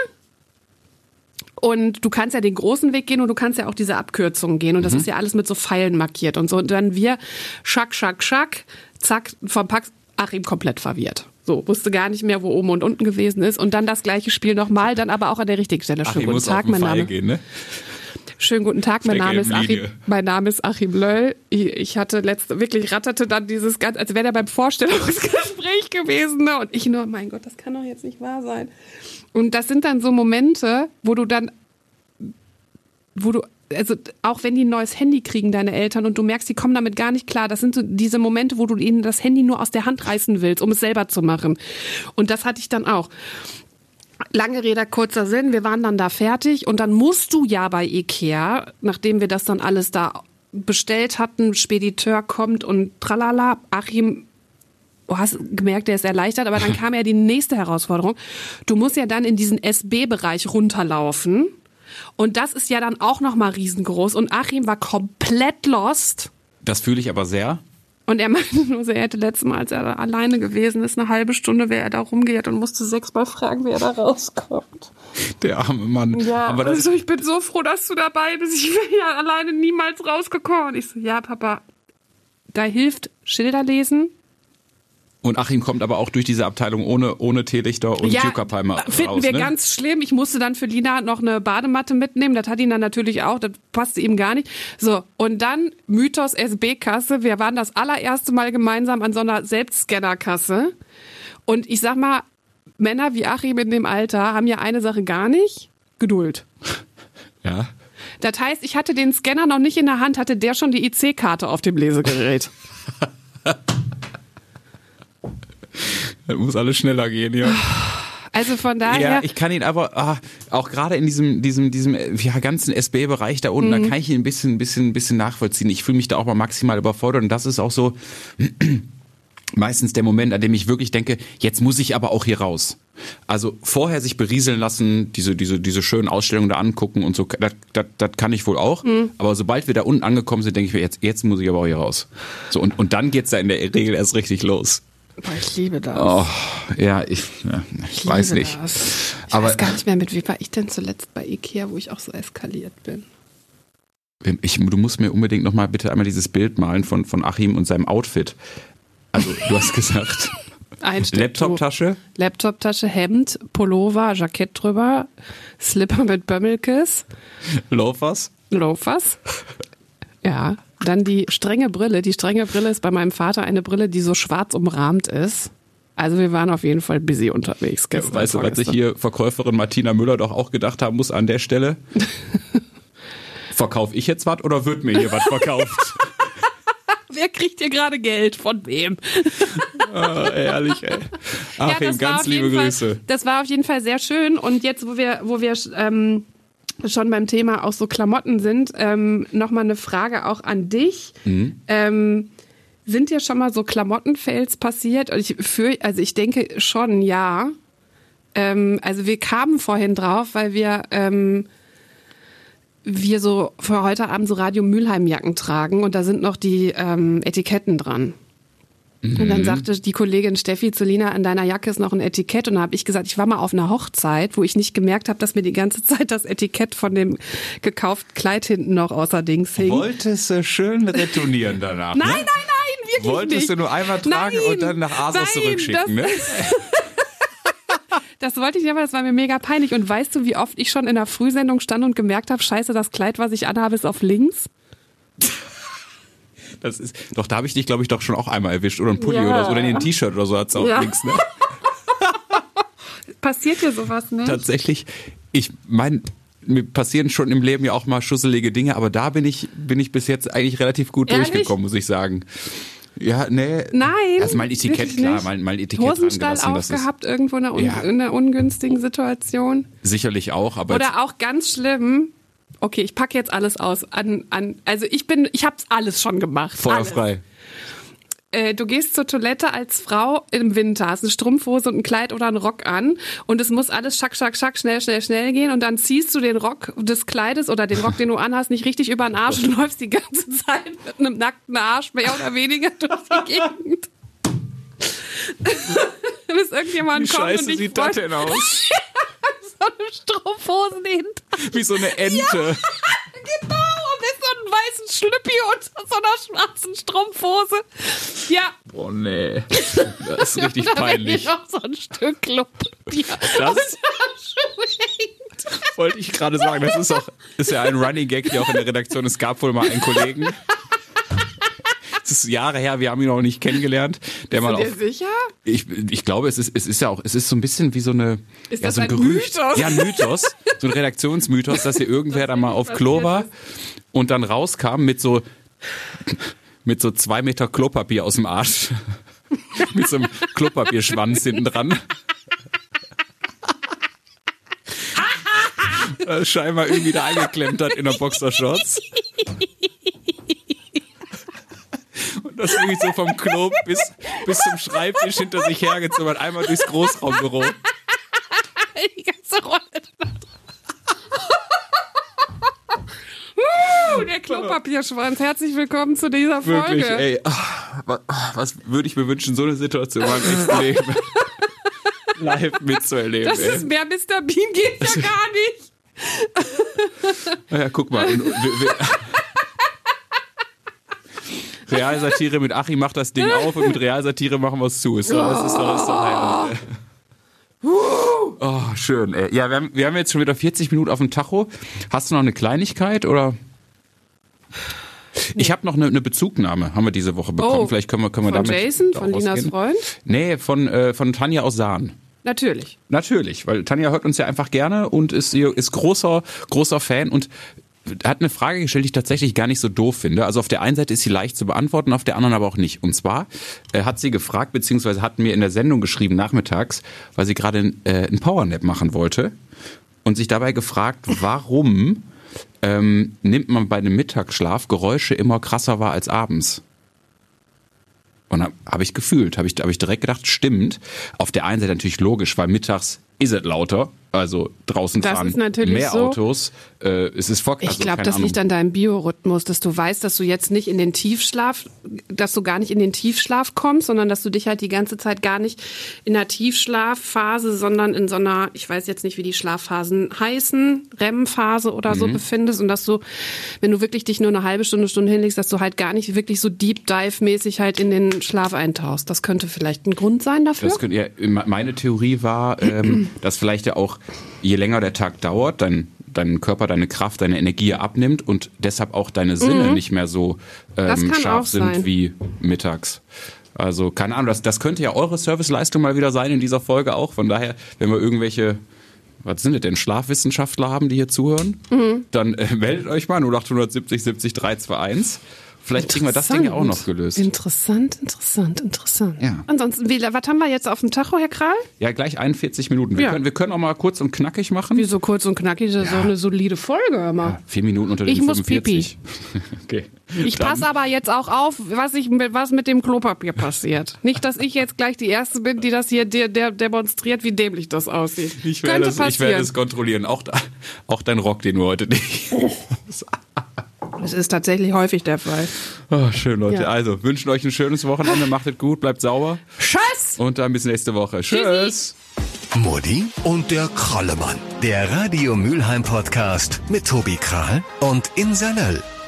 Und du kannst ja den großen Weg gehen und du kannst ja auch diese Abkürzungen gehen. Und das mhm. ist ja alles mit so Pfeilen markiert und so. Und dann wir, schack, schack, schack, zack, vom Pax, Achim komplett verwirrt. So, wusste gar nicht mehr, wo oben und unten gewesen ist. Und dann das gleiche Spiel nochmal, dann aber auch an der richtigen Stelle. Schönen guten Tag, mein Name. Gehen, ne? Schönen guten Tag, mein Name ist Achim, mein Name ist Achim Löll. Ich, ich hatte letzte, wirklich ratterte dann dieses ganz, als wäre der beim Vorstellungsgespräch gewesen. Ne? Und ich nur, mein Gott, das kann doch jetzt nicht wahr sein. Und das sind dann so Momente, wo du dann, wo du, also auch wenn die ein neues Handy kriegen, deine Eltern, und du merkst, die kommen damit gar nicht klar, das sind so diese Momente, wo du ihnen das Handy nur aus der Hand reißen willst, um es selber zu machen. Und das hatte ich dann auch. Lange Rede, kurzer Sinn, wir waren dann da fertig und dann musst du ja bei Ikea, nachdem wir das dann alles da bestellt hatten, Spediteur kommt und tralala, Achim, du hast gemerkt, der ist erleichtert, aber dann kam ja die nächste Herausforderung. Du musst ja dann in diesen S B-Bereich runterlaufen und das ist ja dann auch nochmal riesengroß und Achim war komplett lost. Das fühle ich aber sehr. Und er meinte nur, er hätte letztes Mal, als er da alleine gewesen ist, eine halbe Stunde wäre er da rumgeirrt und musste sechsmal fragen, wie er da rauskommt. Der arme Mann. Ja, aber das also ich bin so froh, dass du dabei bist. Ich wäre ja alleine niemals rausgekommen. Und ich so, ja, Papa, da hilft Schilder lesen. Und Achim kommt aber auch durch diese Abteilung ohne, ohne Teelichter und ja, Tierkapalmer raus. Finden wir ne? ganz schlimm. Ich musste dann für Lina noch eine Badematte mitnehmen. Das hat ihn dann natürlich auch. Das passte ihm gar nicht. So, und dann Mythos S B-Kasse. Wir waren das allererste Mal gemeinsam an so einer Selbstscannerkasse. Und ich sag mal, Männer wie Achim in dem Alter haben ja eine Sache gar nicht. Geduld. Ja. Das heißt, ich hatte den Scanner noch nicht in der Hand, hatte der schon die I C-Karte auf dem Lesegerät. Das muss alles schneller gehen, ja. Also von daher. Ja, ich kann ihn aber ah, auch gerade in diesem diesem diesem ja, ganzen S B-Bereich da unten, mhm. da kann ich ihn ein bisschen ein bisschen ein bisschen nachvollziehen. Ich fühle mich da auch mal maximal überfordert und das ist auch so meistens der Moment, an dem ich wirklich denke, jetzt muss ich aber auch hier raus. Also vorher sich berieseln lassen, diese diese diese schönen Ausstellungen da angucken und so, das, das, das kann ich wohl auch. Mhm. Aber sobald wir da unten angekommen sind, denke ich mir, jetzt jetzt muss ich aber auch hier raus. So und und dann geht's da in der Regel erst richtig los. Boah, ich liebe das. Oh, ja, ich, ja, ich, ich weiß nicht. Das. Ich aber weiß gar nicht mehr, mit wem war ich denn zuletzt bei Ikea, wo ich auch so eskaliert bin. Ich, du musst mir unbedingt nochmal bitte einmal dieses Bild malen von, von Achim und seinem Outfit. Also, du hast gesagt, Laptoptasche. Laptoptasche, Hemd, Pullover, Jackett drüber, Slipper mit Bömmelkes. Loafers. Loafers. Ja. Dann die strenge Brille. Die strenge Brille ist bei meinem Vater eine Brille, die so schwarz umrahmt ist. Also wir waren auf jeden Fall busy unterwegs gestern. Weißt du, was sich hier Verkäuferin Martina Müller doch auch gedacht haben muss an der Stelle? Verkaufe ich jetzt was oder wird mir hier was verkauft? Wer kriegt hier gerade Geld? Von wem? Ah, ehrlich, ey. Achim, ja, ganz liebe Grüße. Fall, das war auf jeden Fall sehr schön. Und jetzt, wo wir, wo wir ähm, schon beim Thema auch so Klamotten sind, ähm, nochmal eine Frage auch an dich. Mhm. Ähm, sind dir schon mal so Klamottenfails passiert? Ich für, also ich denke schon, ja. Ähm, also wir kamen vorhin drauf, weil wir ähm, wir so für heute Abend so Radio Mülheim Jacken tragen und da sind noch die ähm, Etiketten dran. Mhm. Und dann sagte die Kollegin Steffi zu Lina, an deiner Jacke ist noch ein Etikett. Und da habe ich gesagt, ich war mal auf einer Hochzeit, wo ich nicht gemerkt habe, dass mir die ganze Zeit das Etikett von dem gekauften Kleid hinten noch außerdings hing. Wolltest du schön retournieren danach? Nein, ne? nein, nein, wirklich Wolltest nicht. du nur einmal tragen nein, und dann nach Asos nein, zurückschicken, das, ne? Das wollte ich nicht, aber das war mir mega peinlich. Und weißt du, wie oft ich schon in der Frühsendung stand und gemerkt habe, scheiße, das Kleid, was ich anhabe, ist auf links? Das ist, doch, da habe ich dich, glaube ich, doch schon auch einmal erwischt. Oder ein Pulli ja. oder so. Oder ein T-Shirt oder so hat es auch ja. links, ne? Passiert dir sowas nicht? Tatsächlich, ich meine, mir passieren schon im Leben ja auch mal schusselige Dinge, aber da bin ich, bin ich bis jetzt eigentlich relativ gut Ehrlich? durchgekommen, muss ich sagen. Ja, nee. Nein. Also mal ein Etikett, klar, mal, mal ein Etikett Hosenstall angelassen. aufgehabt irgendwo in einer, un ja. in einer ungünstigen Situation. Sicherlich auch, aber. Oder auch ganz schlimm. Okay, ich packe jetzt alles aus. An, an, also ich bin, ich hab's alles schon gemacht. Feuerfrei. Äh, du gehst zur Toilette als Frau im Winter, hast eine Strumpfhose und ein Kleid oder einen Rock an und es muss alles schack, schack, schack, schnell, schnell, schnell gehen und dann ziehst du den Rock des Kleides oder den Rock, den du anhast, nicht richtig über den Arsch und läufst die ganze Zeit mit einem nackten Arsch mehr oder weniger durch die Gegend. Bis irgendjemand Wie kommt scheiße und dich sieht freut. das denn aus? So eine Strumpfhose hinter. Wie so eine Ente. Ja, genau, und mit so einem weißen Schlüppi unter so einer schwarzen Strumpfhose. Ja. Oh nee, das ist richtig da peinlich. Da noch so ein Stück Klopapier das hängt. Wollte ich gerade sagen, das ist auch ist ja ein Running Gag hier auch in der Redaktion. Es gab wohl mal einen Kollegen, das ist Jahre her, wir haben ihn noch nicht kennengelernt. Der Bist mal du dir auf, sicher? Ich, ich glaube, es ist, es ist ja auch, es ist so ein bisschen wie so eine, ist ja, das so ein, ein Gerücht. Mythos? Ja, ein Mythos. So ein Redaktionsmythos, dass hier irgendwer da mal auf Klo war und dann rauskam mit so, mit so zwei Meter Klopapier aus dem Arsch. Mit so einem Klopapierschwanz hinten dran. Scheinbar irgendwie da eingeklemmt hat in der Boxershorts. Und das wirklich so vom Klo bis, bis zum Schreibtisch hinter sich hergezogen hat, einmal durchs Großraumbüro. Die ganze Rolle. uh, der Klopapierschwanz. Herzlich willkommen zu dieser Folge. Wirklich, ey. Was, was würde ich mir wünschen, so eine Situation mal im echten Leben live mitzuerleben. Das ey. ist mehr Mister Bean geht ja gar nicht. Naja, guck mal. Und, wir, wir, Realsatire mit Achim macht das Ding auf und mit Realsatire machen wir es zu. Ist doch, das ist doch, das ist doch Heimat, ey. Oh, schön, ey. Ja, wir haben, wir haben jetzt schon wieder vierzig Minuten auf dem Tacho. Hast du noch eine Kleinigkeit oder? Ich habe noch eine, eine Bezugnahme, haben wir diese Woche bekommen. Oh, Vielleicht können wir, können wir von damit. Jason, von Linas Freund? Nee, von, äh, von Tanja aus Sahn. Natürlich. Natürlich, weil Tanja hört uns ja einfach gerne und ist, ist großer, großer Fan und hat eine Frage gestellt, die ich tatsächlich gar nicht so doof finde. Also auf der einen Seite ist sie leicht zu beantworten, auf der anderen aber auch nicht. Und zwar äh, hat sie gefragt, beziehungsweise hat mir in der Sendung geschrieben nachmittags, weil sie gerade äh, einen Powernap machen wollte und sich dabei gefragt, warum ähm, nimmt man bei einem Mittagsschlaf Geräusche immer krasser wahr als abends? Und habe hab ich gefühlt, habe ich, hab ich direkt gedacht, stimmt. Auf der einen Seite natürlich logisch, weil mittags ist es lauter. Also draußen das fahren ist natürlich mehr so. Autos. Äh, es ist Fox, Ich also, glaube, keine das Ahnung. liegt an deinem Biorhythmus, dass du weißt, dass du jetzt nicht in den Tiefschlaf, dass du gar nicht in den Tiefschlaf kommst, sondern dass du dich halt die ganze Zeit gar nicht in der Tiefschlafphase, sondern in so einer, ich weiß jetzt nicht, wie die Schlafphasen heißen, R E M-Phase oder so Mhm. befindest und dass du, wenn du wirklich dich nur eine halbe Stunde, Stunde hinlegst, dass du halt gar nicht wirklich so Deep Dive-mäßig halt in den Schlaf eintauchst. Das könnte vielleicht ein Grund sein dafür. Das könnte, ja, meine Theorie war, ähm, dass vielleicht ja auch, je länger der Tag dauert, dein, dein Körper, deine Kraft, deine Energie abnimmt und deshalb auch deine Sinne Mhm. nicht mehr so Das ähm, kann scharf auch sind sein. wie mittags. Also keine Ahnung, das, das könnte ja eure Serviceleistung mal wieder sein in dieser Folge auch. Von daher, wenn wir irgendwelche, was sind das denn, Schlafwissenschaftler haben, die hier zuhören, Mhm. dann äh, meldet euch mal null acht siebzig siebzig drei zwei eins. Vielleicht kriegen wir das Ding ja auch noch gelöst. Interessant, interessant, interessant. Ja. Ansonsten, wie, was haben wir jetzt auf dem Tacho, Herr Kral? Ja, gleich einundvierzig Minuten. Wir, Ja. können, wir können auch mal kurz und knackig machen. Wie so kurz und knackig, das ist Ja. so eine solide Folge, hör mal. Vier Minuten unter den Ich muss fünfundvierzig. Okay. Ich Dann- passe aber jetzt auch auf, was, ich, was mit dem Klopapier passiert. Nicht, dass ich jetzt gleich die Erste bin, die das hier der, der demonstriert, wie dämlich das aussieht. Ich werde, Könnte es, passieren. ich werde es kontrollieren. Auch, da, auch dein Rock, den du heute nicht. Das ist tatsächlich häufig der Fall. Oh, schön, Leute. Ja. Also, wünschen euch ein schönes Wochenende. Macht es gut, bleibt sauber. Tschüss! Und dann bis nächste Woche. Tschüss. Mutti und der Krallemann. Der Radio Mülheim Podcast mit Tobi Krahl und Insa Löll.